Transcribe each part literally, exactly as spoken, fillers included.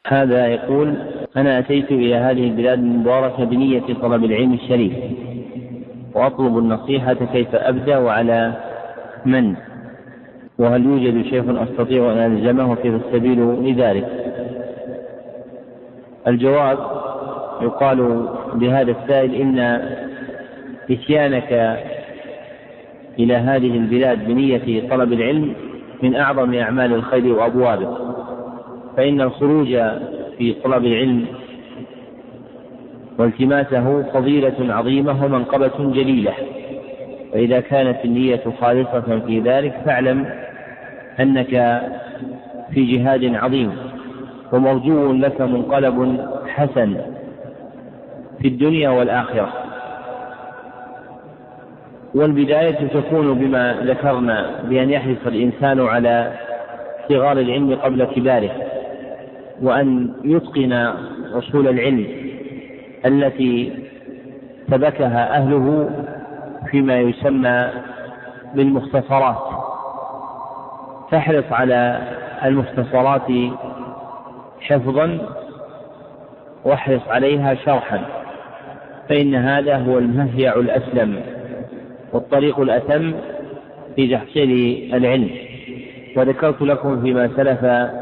هذا يقول: أنا أتيت إلى هذه البلاد المباركة بنية طلب العلم الشريف، وأطلب النصيحة كيف أبدأ وعلى من، وهل يوجد شيخ أستطيع أن ألزمه كيف السبيل لذلك؟ الجواب: يقال لهذا السائل إن إتيانك إلى هذه البلاد بنية طلب العلم من أعظم أعمال الخير وأبوابه، فإن الخروج في طلب العلم والتماسه فضيلة عظيمة ومنقبة جليلة، وإذا كانت النية خالصة في ذلك فاعلم أنك في جهاد عظيم، ومرجو لك منقلب حسن في الدنيا والآخرة. والبداية تكون بما ذكرنا، بأن يحرص الإنسان على صغار العلم قبل كباره، وأن يتقن أصول العلم التي سبكها أهله فيما يسمى بالمختصرات، فاحرص على المختصرات حفظا واحرص عليها شرحا، فإن هذا هو المهيع الأسلم والطريق الأتم في تحصيل العلم. وذكرت لكم فيما سلف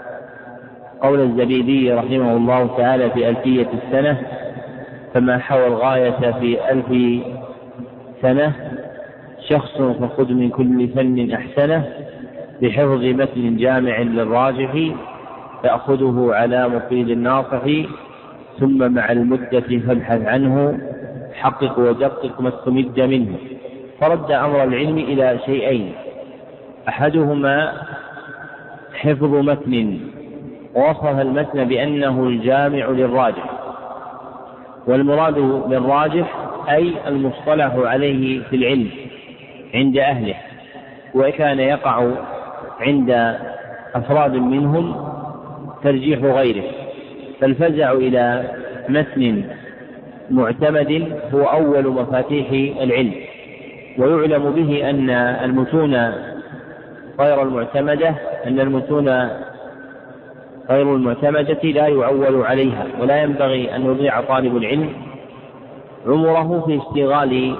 قول الزبيدي رحمه الله تعالى في ألفية السنة: فما حوى الغاية في ألف سنة شخص فخذ من كل فن أحسنه، بحفظ متن جامع للراجح تأخذه على مفيد الناصح، ثم مع المدة فابحث عنه حقق ودقق ما استمد منه. فرد أمر العلم إلى شيئين: أحدهما حفظ متن، ووصف المتن بأنه الجامع للراجح، والمراد بالراجح أي المصطلح عليه في العلم عند أهله، وكان يقع عند أفراد منهم ترجيح غيره، فالفزع إلى متن معتمد هو أول مفاتيح العلم. ويعلم به أن المتون غير المعتمدة أن المتون غير المعتمدة لا يعول عليها، ولا ينبغي أن يضيع طالب العلم عمره في اشتغال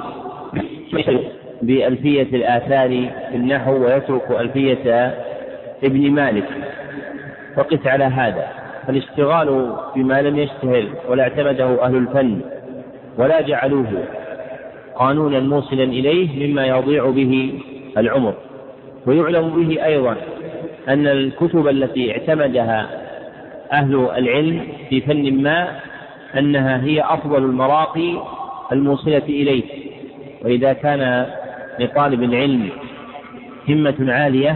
بألفية الآثار في النحو ويترك ألفية ابن مالك. وقس على هذا، فالاشتغال بما لم يشتهر ولا اعتمده أهل الفن ولا جعلوه قانونا موصلا إليه مما يضيع به العمر. ويعلم به أيضا أن الكتب التي اعتمدها أهل العلم في فن ما أنها هي أفضل المراقي الموصلة إليه. وإذا كان لطالب العلم همة عالية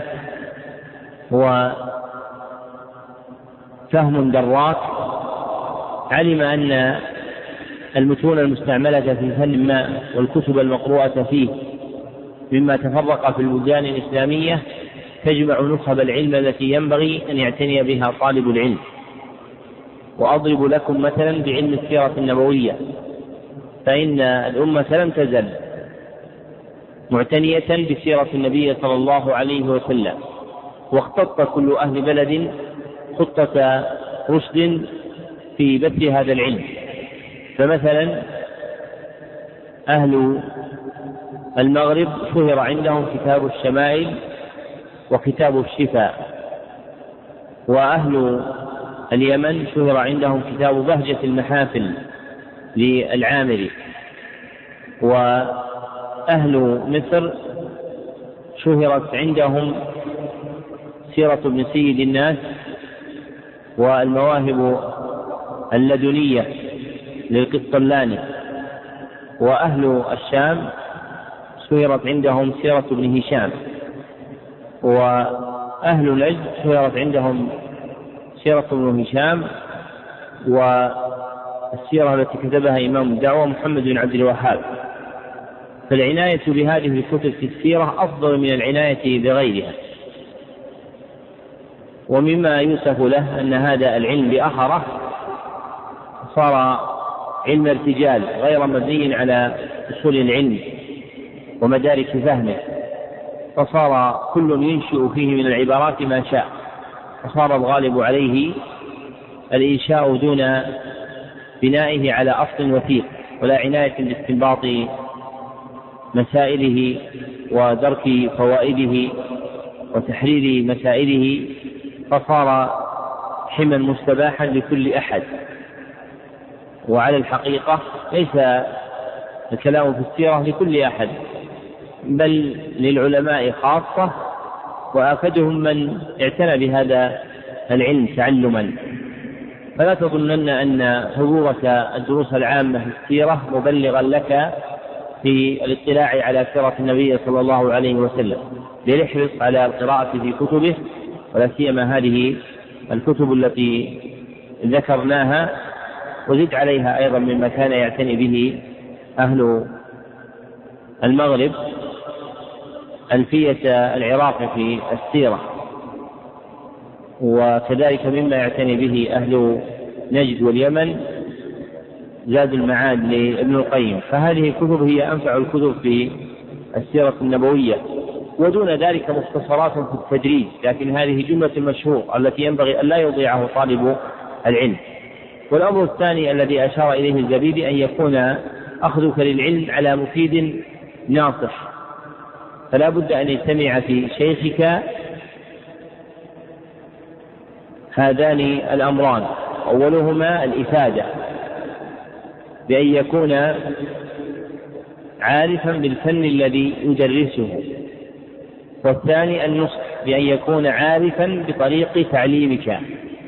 وفهم دراك، علم أن المتون المستعملة في فن ما والكتب المقروءة فيه مما تفرق في البلدان الإسلامية تجمع نخب العلم التي ينبغي أن يعتني بها طالب العلم. وأضرب لكم مثلا بعلم السيرة النبوية، فإن الأمة لم تزل معتنية بسيرة النبي صلى الله عليه وسلم، واختط كل أهل بلد خطة رشد في بث هذا العلم. فمثلا أهل المغرب شهر عندهم كتاب الشمائل وكتاب الشفاء، وأهل اليمن شهر عندهم كتاب بهجة المحافل للعامري، وأهل مصر شهرت عندهم سيرة ابن سيد الناس والمواهب اللدنية للقسطلاني، وأهل الشام شهرت عندهم سيرة ابن هشام، وأهل نجد شهرت عندهم سيرة ابن هشام والسيرة التي كتبها إمام الدعوة محمد بن عبد الوهاب. فالعناية بهذه الكتب في السيرة أفضل من العناية بغيرها. ومما يوصف له أن هذا العلم بأخره صار علم ارتجال غير مبني على أصول العلم ومدارك فهمه، فصار كل ينشئ فيه من العبارات ما شاء، فصار الغالب عليه الإنشاء دون بنائه على أصل وثيق، ولا عناية باستنباط مسائله ودرك فوائده وتحرير مسائله، فصار حما مستباحا لكل أحد. وعلى الحقيقة ليس الكلام في السيرة لكل أحد، بل للعلماء خاصة، وآكدهم من اعتنى بهذا العلم تعلما. فلا تظنن أن حضورك الدروس العامة في السيرة مبلغا لك في الاطلاع على سيرة النبي صلى الله عليه وسلم، لنحرص على القراءة في كتبه، ولا سيما هذه الكتب التي ذكرناها، وزد عليها أيضا مما كان يعتني به أهل المغرب ألفية العراق في السيرة، وكذلك مما يعتني به أهل نجد واليمن زاد المعاد لابن القيم. فهذه الكتب هي أنفع الكتب في السيرة النبوية، ودون ذلك مختصرات في التدريج، لكن هذه جملة المشهور التي ينبغي أن لا يضيعه طالب العلم. والأمر الثاني الذي أشار إليه الزبيدي أن يكون أخذك للعلم على مفيد ناصح، فلا بد أن يجتمع في شيخك هذان الأمران: أولهما الإفادة بأن يكون عارفا بالفن الذي يدرسه، والثاني النصح بأن يكون عارفا بطريق تعليمك.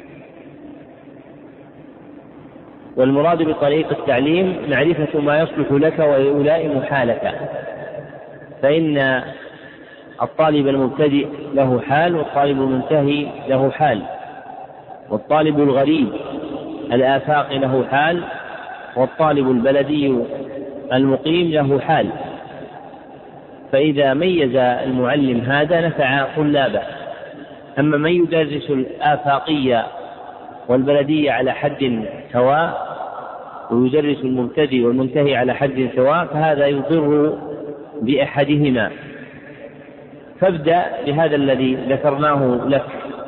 والمراد بطريق التعليم معرفة ما يصلح لك ويلائم حالك، فإن الطالب المبتدئ له حال، والطالب المنتهي له حال، والطالب الغريب الآفاق له حال، والطالب البلدي المقيم له حال. فإذا ميز المعلم هذا نفع طلابه. أما من يدرس الآفاقية والبلدية على حد سواء، ويدرس المبتدئ والمنتهي على حد سواء، فهذا يضر بأحدهما. فابدأ بهذا الذي ذكرناه لك،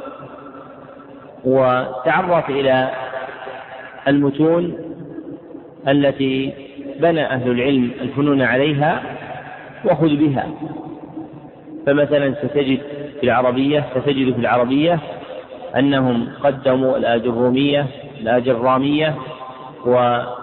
وتعرف إلى المتون التي بنى أهل العلم الفنون عليها، وخذ بها. فمثلا ستجد في العربية ستجد في العربية أنهم قدموا الآجرومية الآجرامية وقطر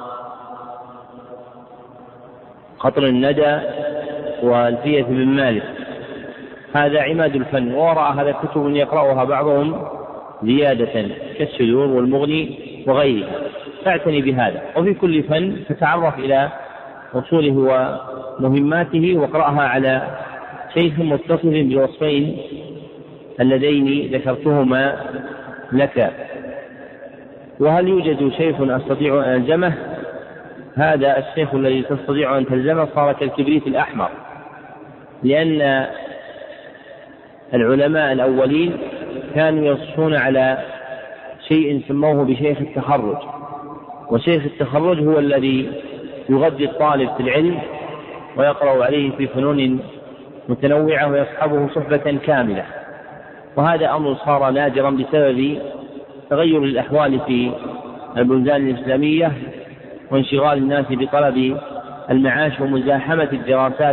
الندى والفية بن مالك، هذا عماد الفن. ووراء هذا كتب يقرأها بعضهم زيادة كالسدور والمغني وغيرها، فاعتني بهذا. وفي كل فن تتعرف إلى أصوله ومهماته، واقرأها على شيخ متصف بالوصفين اللذين ذكرتهما لك. وهل يوجد شيخ أستطيع أن ألزمه؟ هذا الشيخ الذي تستطيع أن تلزمه صار كالكبريت الأحمر، لأن العلماء الأولين كانوا ينصون على شيء سموه بشيخ التخرج. وشيخ التخرج هو الذي يغذي الطالب في العلم ويقرأ عليه في فنون متنوعة ويصحبه صحبة كاملة. وهذا أمر صار نادرا بسبب تغير الأحوال في البلدان الإسلامية وانشغال الناس بطلب المعاش ومزاحمة الدراسات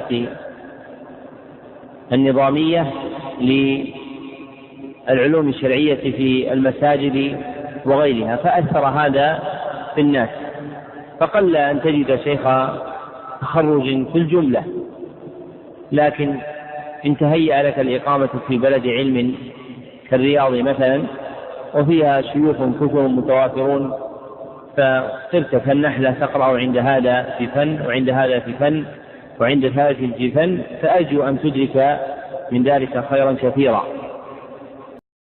النظامية للعلوم الشرعية في المساجد وغيرها، فأثر هذا في الناس. فقل أن تجد شيخ تخرج في الجملة، لكن إن تهيأ لك الإقامة في بلد علم كالرياض مثلا، وفيها شيوخ كثر متوافرون، فصرت كالنحلة تقرأ عند هذا في فن وعند هذا في فن وعند ثالث في فن، فأرجو أن تدرك من ذلك خيرا كثيرا.